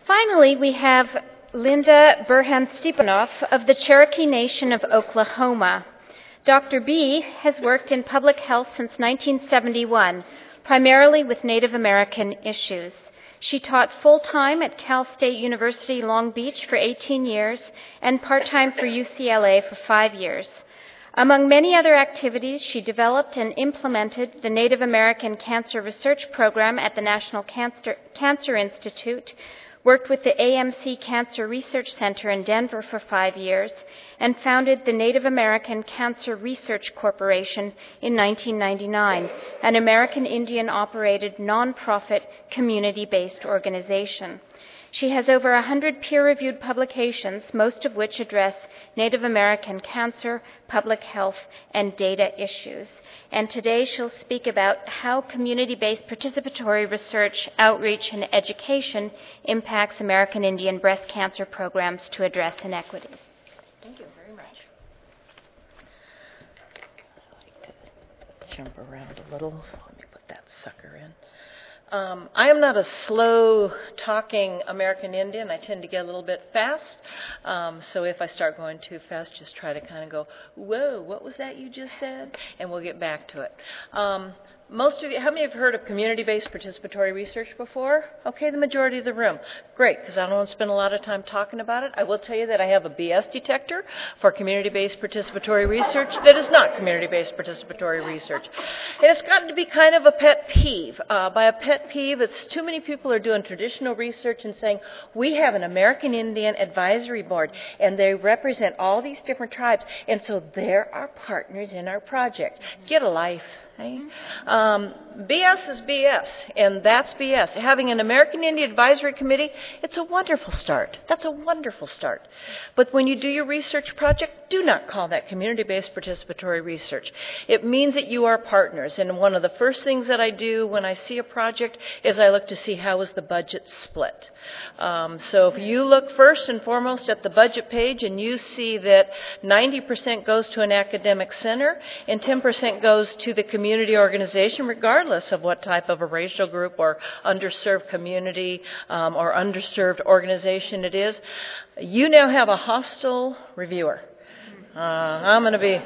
Finally, we have Linda Burhan-Stepanov of the Cherokee Nation of Oklahoma. Dr. B has worked in public health since 1971, primarily with Native American issues. She taught full-time at Cal State University Long Beach for 18 years and part-time for UCLA for 5 years. Among many other activities, she developed and implemented the Native American Cancer Research Program at the National Cancer Institute, worked with the AMC Cancer Research Center in Denver for 5 years, and founded the Native American Cancer Research Corporation in 1999, an American Indian-operated nonprofit community-based organization. She has over 100 peer-reviewed publications, most of which address Native American cancer, public health, and data issues. And today she'll speak about how community-based participatory research, outreach, and education impacts American Indian breast cancer programs to address inequities. Thank you very much. I'd like to jump around a little, so let me put that sucker in. I am not a slow-talking American Indian. I tend to get a little bit fast. So if I start going too fast, just try to kind of go, whoa, what was that you just said? And we'll get back to it. Most of you, how many have heard of community-based participatory research before? Okay, the majority of the room. Great, because I don't want to spend a lot of time talking about it. I will tell you that I have a BS detector for community-based participatory research that is not community-based participatory research. And it's gotten to be kind of a pet peeve. By a pet peeve, it's too many people are doing traditional research and saying, we have an American Indian Advisory Board, and they represent all these different tribes, and so they're our partners in our project. Get a life. BS is BS, and that's BS. Having an American Indian Advisory Committee, it's a wonderful start. That's a wonderful start. But when you do your research project, do not call that community-based participatory research. It means that you are partners, and one of the first things that I do when I see a project is I look to see how is the budget split. So if you look first and foremost at the budget page and you see that 90% goes to an academic center and 10% goes to the community organization, regardless of what type of a racial group or underserved community or underserved organization it is, you now have a hostile reviewer. I'm going to be,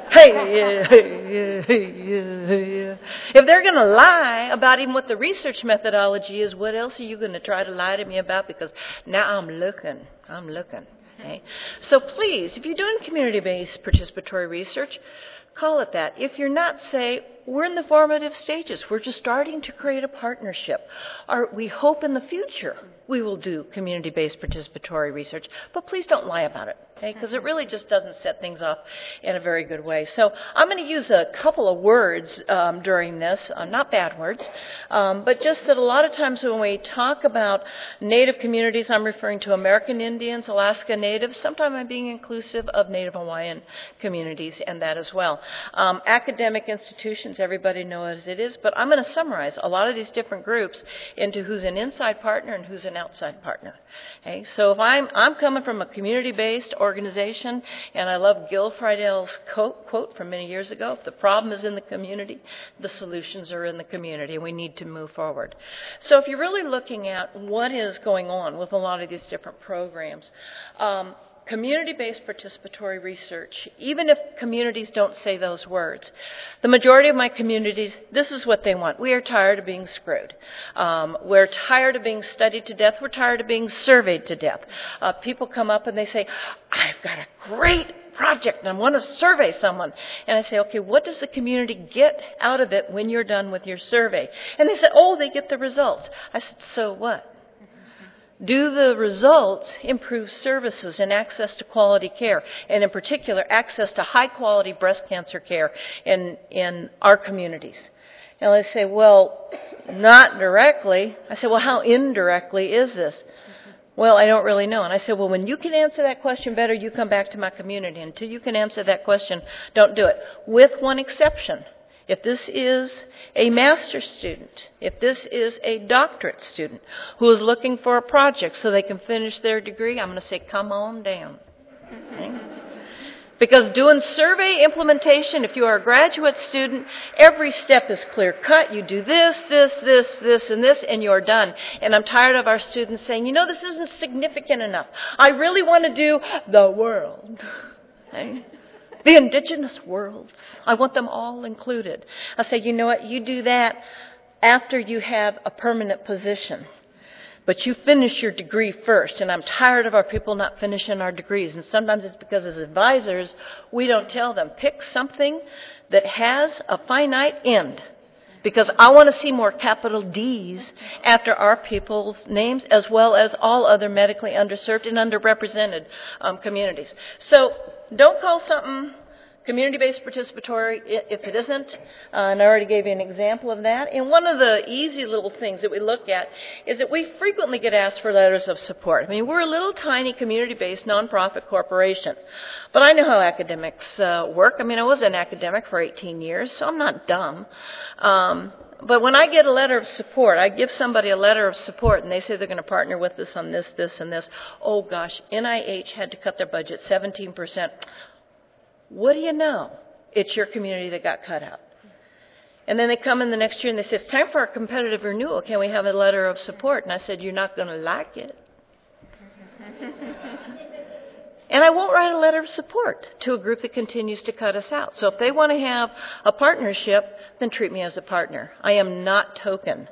If they're going to lie about even what the research methodology is, what else are you going to try to lie to me about? Because now I'm looking. Okay? So please, if you're doing community-based participatory research, call it that. If you're not, say, we're in the formative stages. We're just starting to create a partnership. We hope in the future we will do community-based participatory research, but please don't lie about it, okay? Because it really just doesn't set things off in a very good way. So I'm going to use a couple of words during this, not bad words, but just that a lot of times when we talk about Native communities, I'm referring to American Indians, Alaska Natives. Sometimes I'm being inclusive of Native Hawaiian communities and that as well. Academic institutions, everybody knows it is, but I'm going to summarize a lot of these different groups into who's an inside partner and who's an outside partner. Okay? So if I'm coming from a community-based organization, and I love Gil Friedell's quote from many years ago, if the problem is in the community, the solutions are in the community, and we need to move forward. So if you're really looking at what is going on with a lot of these different programs, community-based participatory research, even if communities don't say those words, the majority of my communities, this is what they want. We are tired of being screwed. We're tired of being studied to death. We're tired of being surveyed to death. People come up and they say, I've got a great project and I want to survey someone. And I say, okay, what does the community get out of it when you're done with your survey? And they say, oh, they get the results. I said, so what? Do the results improve services and access to quality care, and in particular, access to high-quality breast cancer care in our communities? And they say, well, not directly. I say, well, how indirectly is this? Well, I don't really know. And I said, well, when you can answer that question better, you come back to my community. Until you can answer that question, don't do it. With one exception. If this is a master's student, if this is a doctorate student who is looking for a project so they can finish their degree, I'm going to say, come on down. Okay? Because doing survey implementation, if you are a graduate student, every step is clear cut. You do this, and this, and you're done. And I'm tired of our students saying, this isn't significant enough. I really want to do the world. Right? The indigenous worlds. I want them all included. I say, you know what? You do that after you have a permanent position. But you finish your degree first, and I'm tired of our people not finishing our degrees. And sometimes it's because as advisors, we don't tell them, pick something that has a finite end. Because I want to see more capital D's after our people's names, as well as all other medically underserved and underrepresented communities. So don't call something community-based participatory if it isn't, and I already gave you an example of that. And one of the easy little things that we look at is that we frequently get asked for letters of support. I mean, we're a little tiny community-based nonprofit corporation, but I know how academics work. I mean, I was an academic for 18 years, so I'm not dumb. But when I get a letter of support, I give somebody a letter of support, and they say they're going to partner with us on this, this, and this. Oh, gosh, NIH had to cut their budget 17%. What do you know? It's your community that got cut out. And then they come in the next year and they say, it's time for our competitive renewal. Can we have a letter of support? And I said, you're not going to like it. And I won't write a letter of support to a group that continues to cut us out. So if they want to have a partnership, then treat me as a partner. I am not token.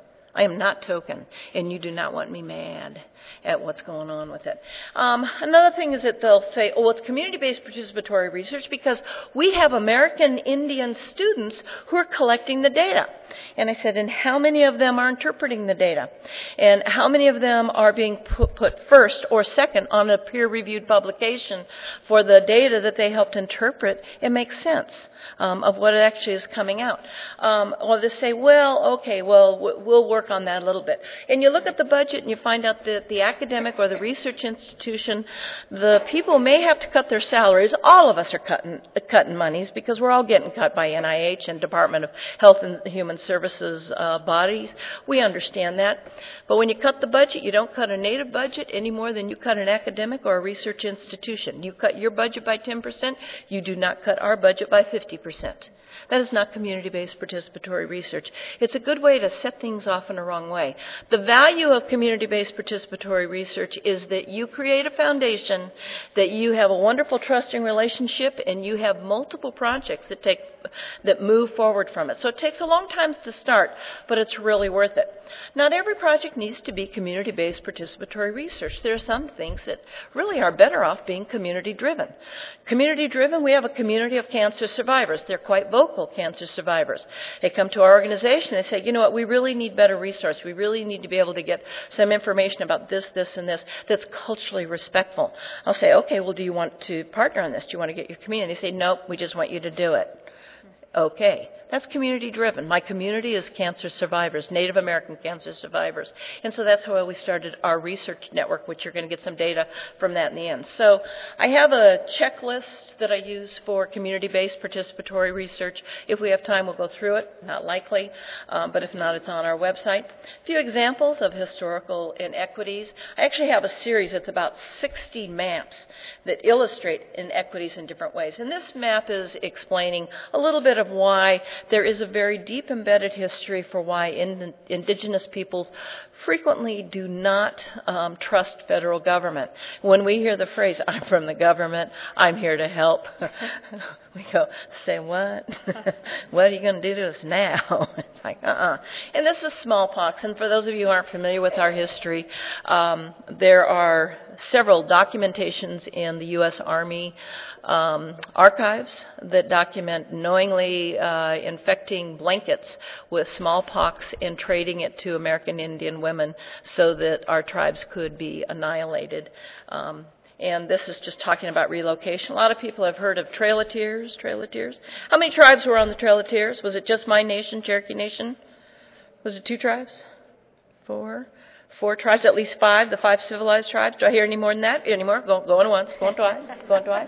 And you do not want me mad at what's going on with it. Another thing is that they'll say, it's community-based participatory research because we have American Indian students who are collecting the data. And I said, and how many of them are interpreting the data? And how many of them are being put first or second on a peer-reviewed publication for the data that they helped interpret and make sense of what actually is coming out? Or they say, we'll work on that a little bit. And you look at the budget and you find out that the academic or the research institution, the people may have to cut their salaries. All of us are cutting monies because we're all getting cut by NIH and Department of Health and Human Services bodies. We understand that. But when you cut the budget, you don't cut a native budget any more than you cut an academic or a research institution. You cut your budget by 10%. You do not cut our budget by 50%. That is not community-based participatory research. It's a good way to set things off in a wrong way. The value of community-based participatory research is that you create a foundation, that you have a wonderful trusting relationship, and you have multiple projects that move forward from it. So it takes a long time to start, but it's really worth it. Not every project needs to be community-based participatory research. There are some things that really are better off being community-driven. Community-driven, we have a community of cancer survivors. They're quite vocal cancer survivors. They come to our organization, they say, you know what, we really need better resource. We really need to be able to get some information about this, this, and this that's culturally respectful. I'll say, okay, well, do you want to partner on this? Do you want to get your community? They say, nope, we just want you to do it. Okay, that's community-driven. My community is cancer survivors, Native American cancer survivors. And so that's why we started our research network, which you're going to get some data from that in the end. So I have a checklist that I use for community-based participatory research. If we have time, we'll go through it. Not likely, but if not, it's on our website. A few examples of historical inequities. I actually have a series that's about 60 maps that illustrate inequities in different ways. And this map is explaining a little bit of why there is a very deep embedded history for why indigenous peoples frequently do not trust federal government. When we hear the phrase, I'm from the government, I'm here to help, we go, say what? What are you going to do to us now? It's like, And this is smallpox, and for those of you who aren't familiar with our history, there are several documentations in the U.S. Army archives that document knowingly infecting blankets with smallpox and trading it to American Indian women so that our tribes could be annihilated. And this is just talking about relocation. A lot of people have heard of Trail of Tears. How many tribes were on the Trail of Tears? Was it just my nation, Cherokee Nation? Was it 2 tribes? 4 tribes, at least 5, the 5 civilized tribes. Do I hear any more than that? Any more? Going once, going twice.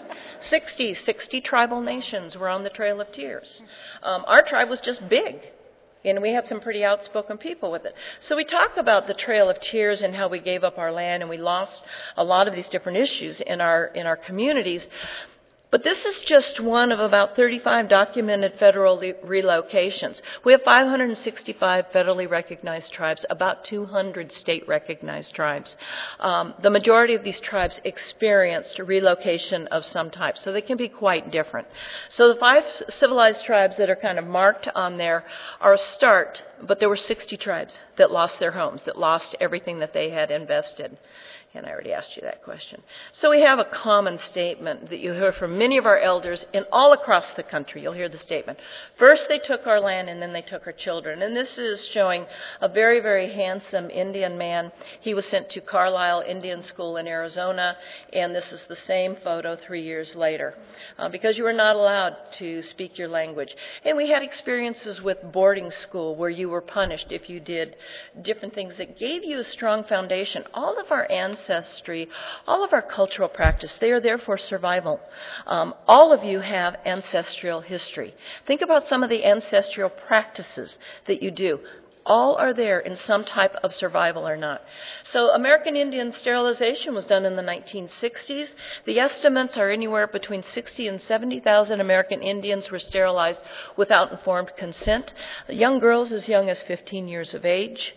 60 tribal nations were on the Trail of Tears. Our tribe was just big, and we had some pretty outspoken people with it. So we talk about the Trail of Tears and how we gave up our land and we lost a lot of these different issues in our communities. But this is just one of about 35 documented federal relocations. We have 565 federally recognized tribes, about 200 state-recognized tribes. The majority of these tribes experienced relocation of some type, so they can be quite different. So the 5 civilized tribes that are kind of marked on there are a start, but there were 60 tribes that lost their homes, that lost everything that they had invested. And I already asked you that question. So we have a common statement that you hear from many of our elders in all across the country. You'll hear the statement. First they took our land and then they took our children. And this is showing a very, very handsome Indian man. He was sent to Carlisle Indian School in Arizona. And this is the same photo 3 years later. Because you were not allowed to speak your language. And we had experiences with boarding school where you were punished if you did different things that gave you a strong foundation. All of our ancestry, all of our cultural practice, they are there for survival. All of you have ancestral history. Think about some of the ancestral practices that you do. All are there in some type of survival or not. So American Indian sterilization was done in the 1960s. The estimates are anywhere between 60 and 70,000 American Indians were sterilized without informed consent. Young girls as young as 15 years of age.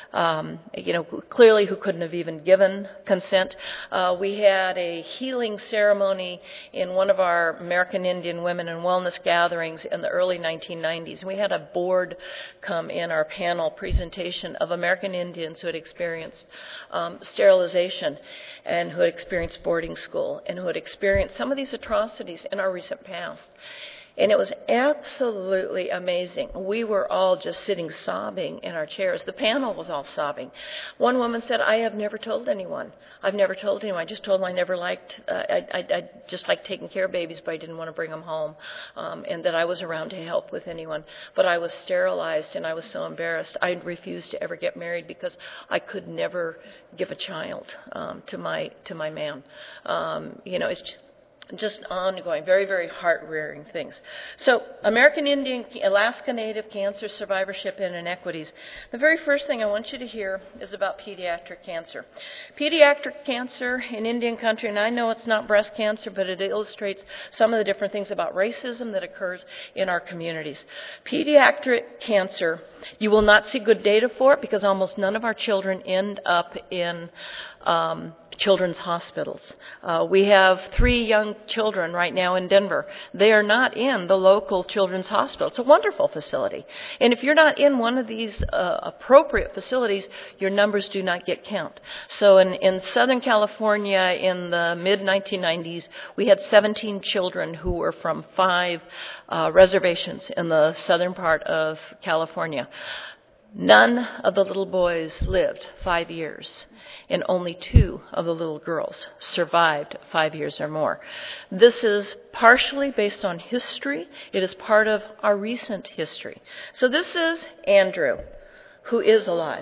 Clearly who couldn't have even given consent. We had a healing ceremony in one of our American Indian Women and Wellness gatherings in the early 1990s. We had a board come in our panel presentation of American Indians who had experienced sterilization and who had experienced boarding school and who had experienced some of these atrocities in our recent past. And it was absolutely amazing. We were all just sitting sobbing in our chairs. The panel was all sobbing. One woman said, I have never told anyone. I've never told anyone. I just told them I never liked, I just liked taking care of babies, but I didn't want to bring them home. And that I was around to help with anyone. But I was sterilized and I was so embarrassed. I refused to ever get married because I could never give a child to my man. It's just ongoing, very, very heart-rearing things. So, American Indian, Alaska Native cancer survivorship and inequities. The very first thing I want you to hear is about pediatric cancer. Pediatric cancer in Indian country, and I know it's not breast cancer, but it illustrates some of the different things about racism that occurs in our communities. Pediatric cancer, you will not see good data for it because almost none of our children end up in children's hospitals. We have 3 young children right now in Denver. They are not in the local children's hospital. It's a wonderful facility. And if you're not in one of these appropriate facilities, your numbers do not get count. So in Southern California in the mid-1990s, we had 17 children who were from 5 reservations in the southern part of California. None of the little boys lived 5 years, and only 2 of the little girls survived 5 years or more. This is partially based on history. It is part of our recent history. So this is Andrew, who is alive.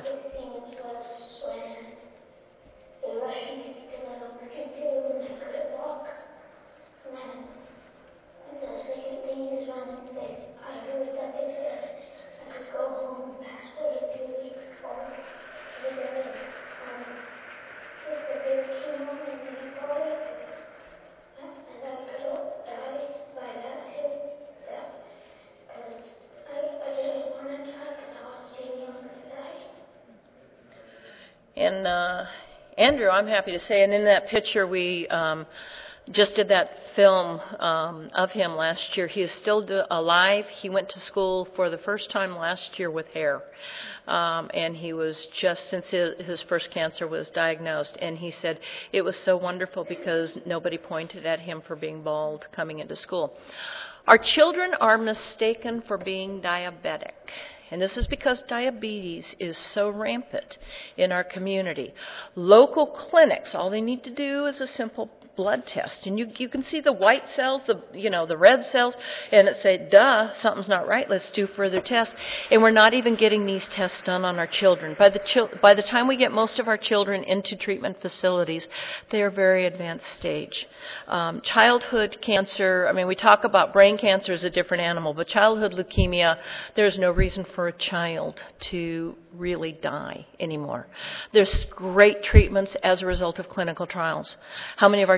And Andrew, I'm happy to say, and in that picture we just did that film of him last year. He is still alive. He went to school for the first time last year with hair. And he was just, since his first cancer was diagnosed, and he said it was so wonderful because nobody pointed at him for being bald coming into school. Our children are mistaken for being diabetic. And this is because diabetes is so rampant in our community. Local clinics, all they need to do is a simple blood test. And you can see the white cells, the red cells, and it say, duh, something's not right, let's do further tests. And we're not even getting these tests done on our children. By the time we get most of our children into treatment facilities, they are very advanced stage. Childhood cancer, we talk about brain cancer as a different animal, but childhood leukemia, there's no reason for a child to really die anymore. There's great treatments as a result of clinical trials. How many of our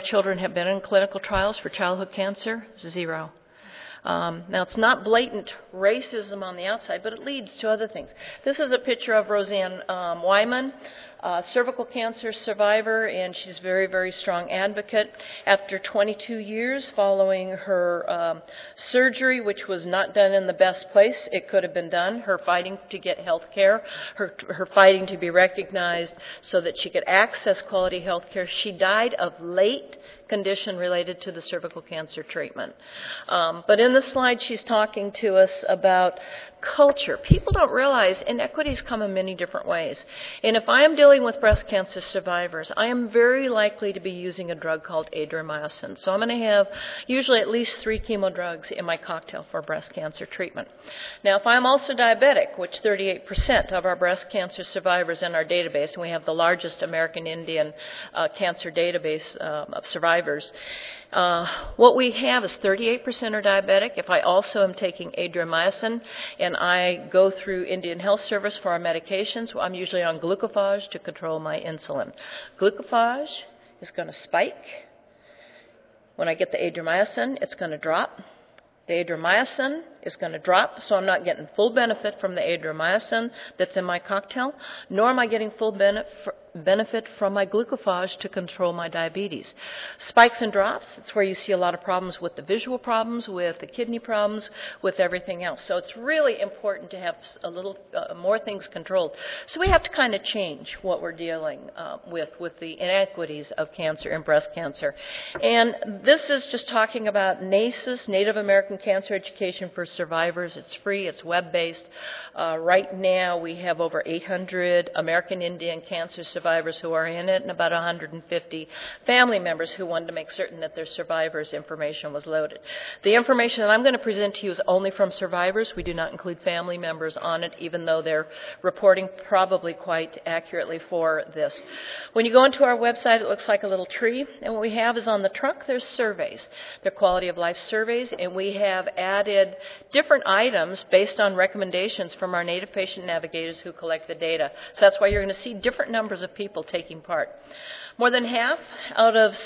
children have been in clinical trials for childhood cancer? 0. Now, it's not blatant racism on the outside, but it leads to other things. This is a picture of Roseanne Wyman, cervical cancer survivor, and she's a very, very strong advocate. After 22 years following her surgery, which was not done in the best place it could have been done, her fighting to get health care, her fighting to be recognized so that she could access quality health care, she died of late condition related to the cervical cancer treatment. But in the slide, she's talking to us about culture. People don't realize inequities come in many different ways. And if I am dealing with breast cancer survivors, I am very likely to be using a drug called adriamycin. So I'm going to have usually at least 3 chemo drugs in my cocktail for breast cancer treatment. Now, if I'm also diabetic, which 38% of our breast cancer survivors in our database, and we have the largest American Indian cancer database of survivors, what we have is 38% are diabetic. If I also am taking adriamycin and I go through Indian Health Service for our medications, I'm usually on glucophage to control my insulin. Glucophage is going to spike. When I get the adriamycin, it's going to drop. The adriamycin is going to drop, so I'm not getting full benefit from the adriamycin that's in my cocktail, nor am I getting full benefit from my glucophage to control my diabetes. Spikes and drops, it's where you see a lot of problems with the visual problems, with the kidney problems, with everything else. So it's really important to have a little more things controlled. So we have to kind of change what we're dealing with the inequities of cancer and breast cancer. And this is just talking about NACES, Native American Cancer Education for Survivors. It's free, it's web-based. Right now we have over 800 American Indian cancer survivors who are in it, and about 150 family members who wanted to make certain that their survivors' information was loaded. The information that I'm going to present to you is only from survivors. We do not include family members on it, even though they're reporting probably quite accurately for this. When you go into our website, it looks like a little tree, and what we have is on the trunk, there's surveys. They're quality of life surveys, and we have added different items based on recommendations from our Native patient navigators who collect the data. So that's why you're going to see different numbers of people taking part. More than half out of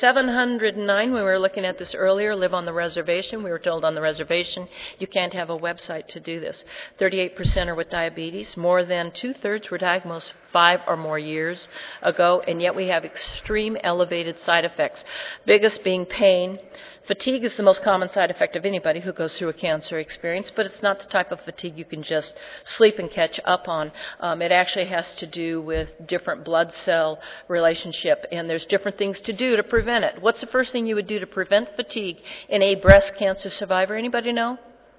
709, when we were looking at this earlier, live on the reservation. We were told on the reservation you can't have a website to do this. 38% are with diabetes. More than 2/3 were diagnosed 5 or more years ago, and yet we have extreme elevated side effects, biggest being pain. Fatigue is the most common side effect of anybody who goes through a cancer experience, but it's not the type of fatigue you can just sleep and catch up on. It actually has to do with different blood cell relationship, and there's different things to do to prevent it. What's the first thing you would do to prevent fatigue in a breast cancer survivor? Anybody know?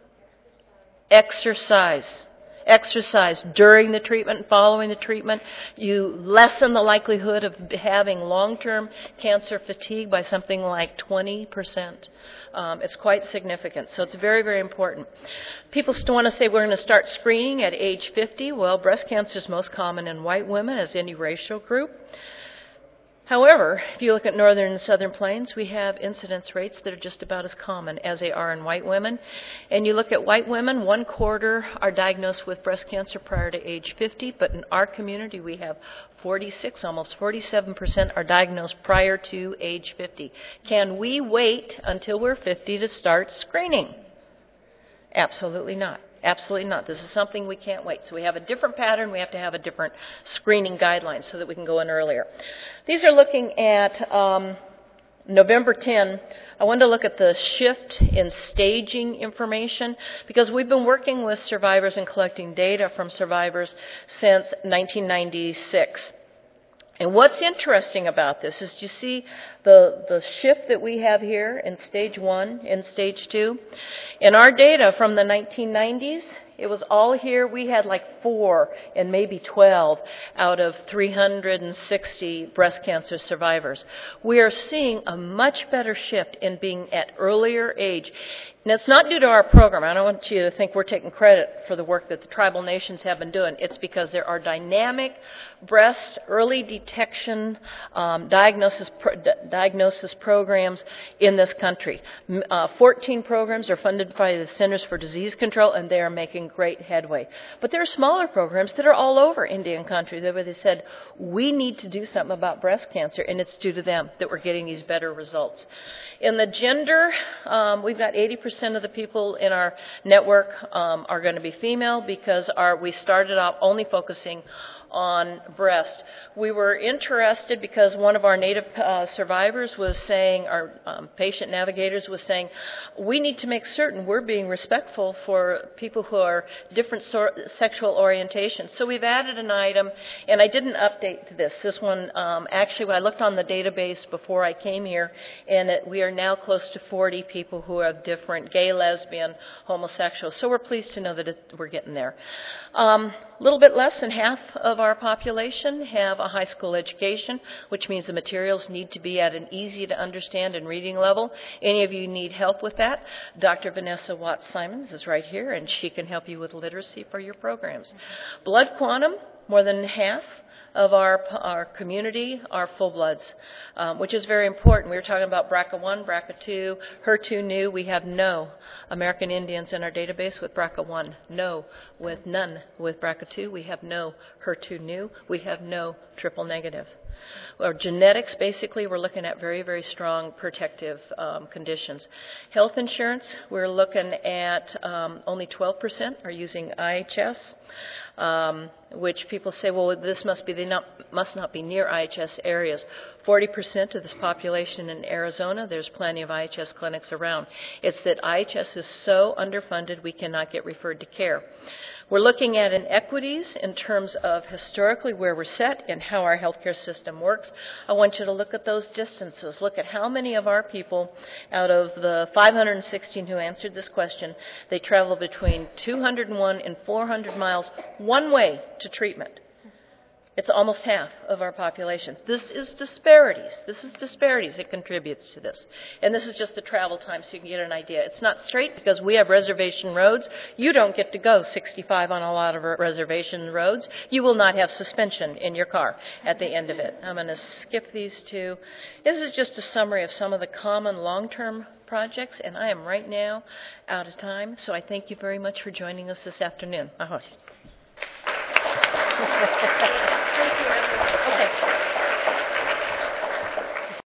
Exercise. Exercise during the treatment and following the treatment. You lessen the likelihood of having long-term cancer fatigue by something like 20%. It's quite significant. So it's very, very important. People still want to say we're going to start screening at age 50. Well, breast cancer is most common in white women, as any racial group. However, if you look at northern and southern plains, we have incidence rates that are just about as common as they are in white women. And you look at white women, 1/4 are diagnosed with breast cancer prior to age 50, but in our community we have 46, almost 47% are diagnosed prior to age 50. Can we wait until we're 50 to start screening? Absolutely not. Absolutely not. This is something we can't wait. So we have a different pattern. We have to have a different screening guidelines so that we can go in earlier. These are looking at November 10. I wanted to look at the shift in staging information because we've been working with survivors and collecting data from survivors since 1996. And what's interesting about this is you see the shift that we have here in stage 1 and stage 2. In our data from the 1990s, it was all here. We had like 4 and maybe 12 out of 360 breast cancer survivors. We are seeing a much better shift in being at earlier age. And it's not due to our program. I don't want you to think we're taking credit for the work that the tribal nations have been doing. It's because there are dynamic breast early detection diagnosis programs in this country. 14 programs are funded by the Centers for Disease Control, and they are making great headway. But there are smaller programs that are all over Indian country where they said, we need to do something about breast cancer, and it's due to them that we're getting these better results. In the gender, we've got 80% of the people in our network are going to be female because we started off only focusing on breast. We were interested because one of our Native survivors was saying, our patient navigators was saying, we need to make certain we're being respectful for people who are different sexual orientations. So we've added an item, and I didn't update this. This one, actually, I looked on the database before I came here, and we are now close to 40 people who are different, gay, lesbian, homosexual. So we're pleased to know that we're getting there. A little bit less than half of our population have a high school education, which means the materials need to be at an easy to understand and reading level. Any of you need help with that, Dr. Vanessa Watts-Simons is right here, and she can help you with literacy for your programs. Blood quantum, more than half of our community are full-bloods, which is very important. We were talking about BRCA1, BRCA2, HER2 new. We have no American Indians in our database with BRCA1, none with BRCA2. We have no HER2 new. We have no triple negative. Our genetics, basically, we're looking at very, very strong protective conditions. Health insurance, we're looking at only 12% are using IHS, which people say, well, this must not be near IHS areas. 40% of this population in Arizona, there's plenty of IHS clinics around. It's that IHS is so underfunded we cannot get referred to care. We're looking at inequities in terms of historically where we're set and how our healthcare system works. I want you to look at those distances. Look at how many of our people, out of the 516 who answered this question, they travel between 201 and 400 miles one way to treatment. It's almost half of our population. This is disparities. That contributes to this. And this is just the travel time so you can get an idea. It's not straight because we have reservation roads. You don't get to go 65 on a lot of reservation roads. You will not have suspension in your car at the end of it. I'm going to skip these two. This is just a summary of some of the common long-term projects, and I am right now out of time. So I thank you very much for joining us this afternoon.